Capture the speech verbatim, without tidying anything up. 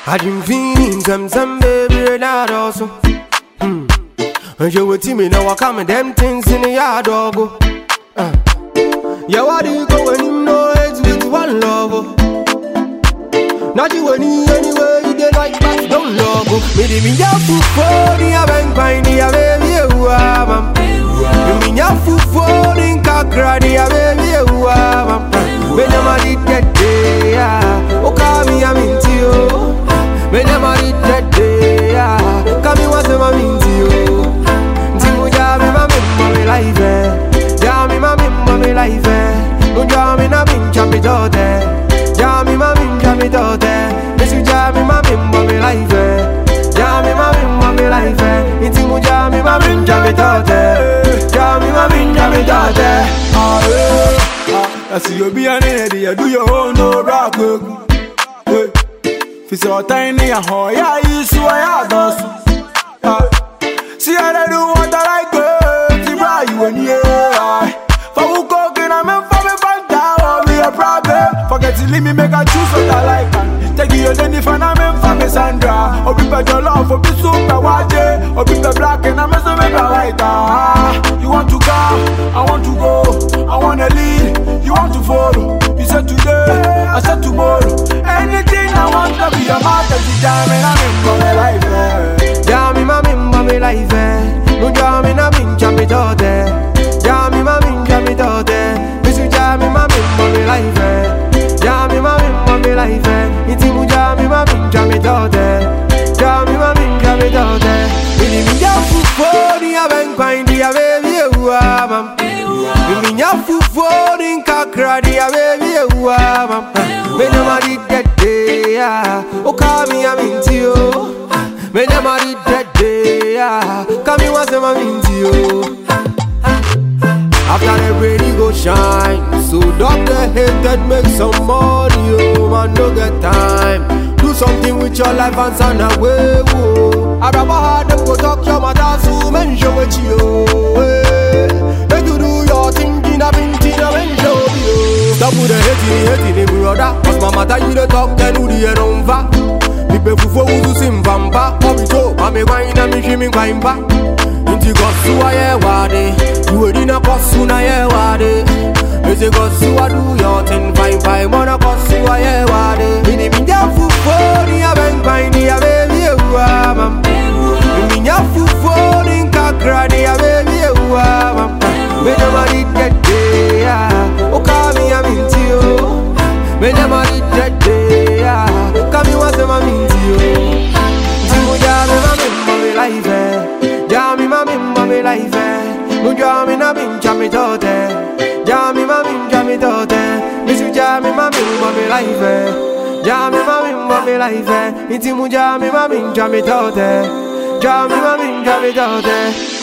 I dream feeling some some baby not also. Hmm. And you with me now I come and them things in the yard dog. Uh. Yeah, what do you go when you know it's with one love? Not you any anywhere you did like that don't love. Me di me ya fu for the aven pine the baby you are. Me ya fu for the kakra the baby you are. Me never did that day. Oh, come me I'm into you. Me never did that day, yeah. Come me was never mean to you. Timu jami ma me mami life, eh. Jami ma me mami life, eh. No jami na me jami dote. Jami ma me jami dote. Misu jami ma me mami life, eh. Jami ma me mami life, eh. Timu jami ma me jami dote. Jami ma me jami dote. Ah yeah. I see you be an idiot. You do your own no rock work. If you're tiny and how yeah, you see why I does. See how they do what I like, girl. See why you and yeah. For who cooking, I'm in for me, but that won't be a problem. Forget to leave me, make a choose what I like. Take you then if I'm in for me, Sandra. Or be better love, or be super watch it. Or be the black and I'm a make a white. You want to go, I want to go. I want to lead, you want to follow. You said today, I said tomorrow. Anything I want to be a master, she jam in a member me life, eh. Jam in my member me life, eh. No jam in a min jam it out there. Jam in my min jam it out there. Miss you jam in my member me life, eh. Jam in my member me life, eh. It's mu jam in my min jam it out there. Jam in my min jam it out there. Ili mi jam fu for the aven pine the baby you are, mam. Ili mi jam fu for the kakra the baby you are, mam. Me never did that day, yeah. Oh, come me, I'm into you. Me never did that day, yeah. Come me, was never into you. After the rainy go shine, so doctor hate that make some money, oh man, no get time. Do something with your life and send away, oh. I never had them go talk your matter, so mention with you, eh. Make you do your thing, in a binti, in a mention with you. Stop with the hating, hating, brother. Cause my matter you the talk, then who the end on va. People who for who to sim vamba. Obito, mame wine and me shimming wine back. Inti gosu a ye wade. You would in a kosu na ye wade. Ese gosu a do your thing fine fine. Mona kosu a ye wade. Mini minya fufoni a bang fine di a baby you are mam. Minya fufoni kakra di a baby you are mam. Me never did that day, yeah. Oh, come me, I'm into you. Me never did that day, yeah. Come me, was never into you. Timu jami ma member me life, eh. Jami ma member me life, eh. No jami na min jami tote. Jami ma min jami tote. Misu jami ma member me life, eh. Jami ma member me life, eh. Timu jami ma min jami tote. Jami ma min jami tote.